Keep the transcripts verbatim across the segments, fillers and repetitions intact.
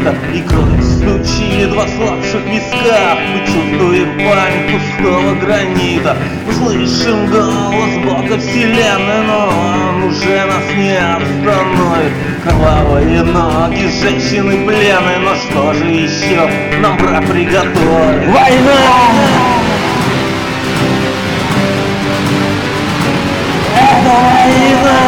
гранит и кровь стучит во слабших висках. Мы чувствуем память пустого гранита. Мы слышим голос Бога вселенной, но он уже нас не остановит. Кровавые ноги, женщины пленные, но что же еще нам враг приготовит? Война! Это война!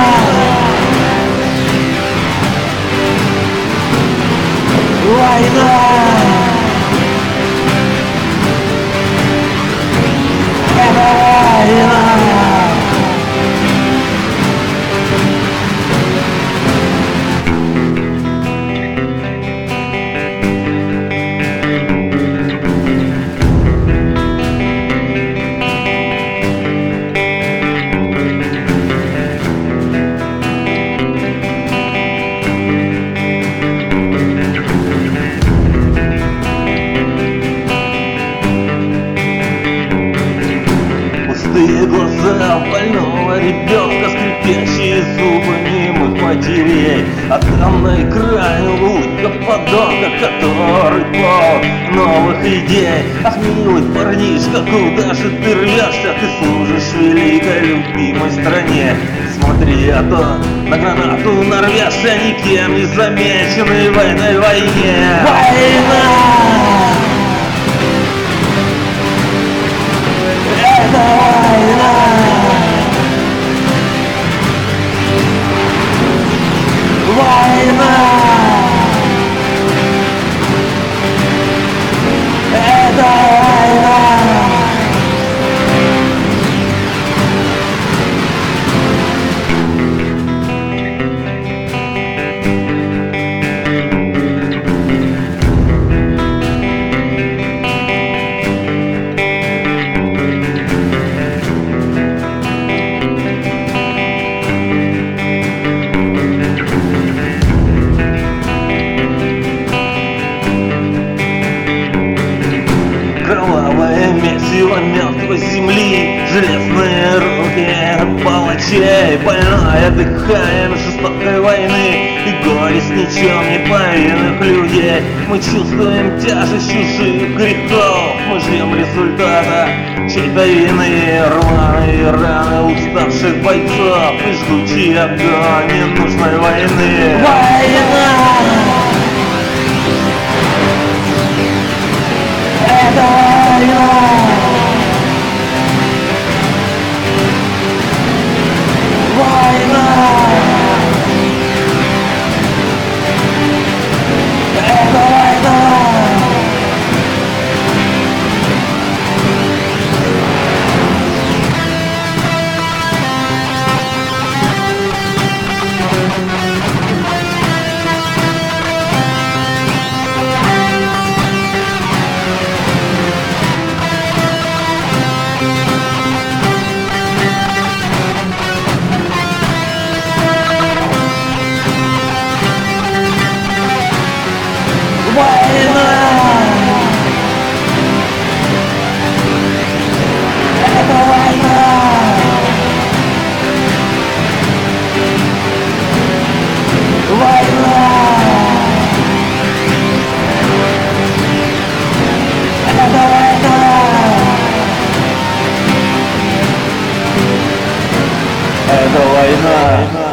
Война! Это война! Пустые глаза больного ребенка, скрипящие зубы немых матерей, а там на экране улыбка подонка, который полон новых идей. Ах, милый парнишка, куда же ты рвешься? Ты служишь великой любимой стране. Смотри, а то на гранату нарвешься, никем не замеченной в этой войне. Война! Это война! Война! Это война! Кровавое месиво мертвой земли, железные руки палачей, больное дыхание жестокой войны и горе с ничем не повинных людей. Мы чувствуем тяжесть чужих грехов, мы ждем результата чьей-то вины. Рваные раны уставших бойцов и жгучий огонь ненужной войны. Война! Это война! Война! Это война! Война! Это война! Война! Это война! Это война.